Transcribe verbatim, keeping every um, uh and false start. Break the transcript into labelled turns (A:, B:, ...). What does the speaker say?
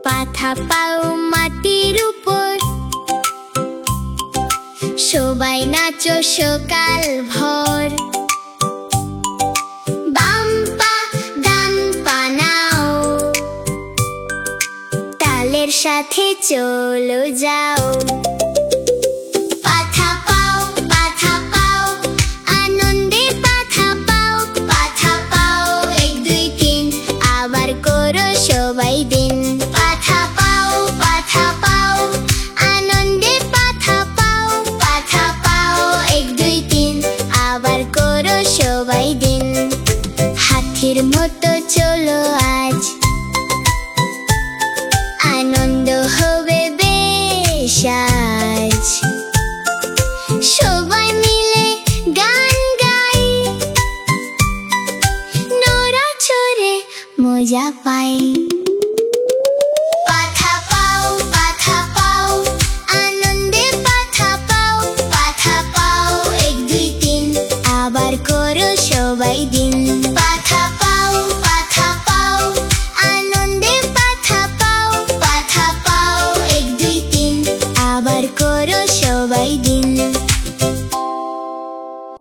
A: পাথা পাও মাটির উপর, সবাই নাচো সকাল ভোর। বাম পা ডান পা নাও, তালের সাথে চলো যাও। পাথা পাও পাথা পাও, আনন্দে পাথা পাও। পাথা পাও এক দুই তিন, আবার করো সবাই দিন। পাথা পাও পাথা পাও, আনন্দে পাথা পাও। পাথা পাও এক দুই তিন, আবার করো সবাই দিন। হাতির মতো চলো আজ, আনন্দ হবে বেশ আজ। সবাই মিলে গান গাই, নড়াচড়ে মজা পাই। পাথা পাও পাথা পাও, আনন্দে পাথা পাও। পাথা পাও এক দুই তিন, আবার করো সবাই দিন। পাথা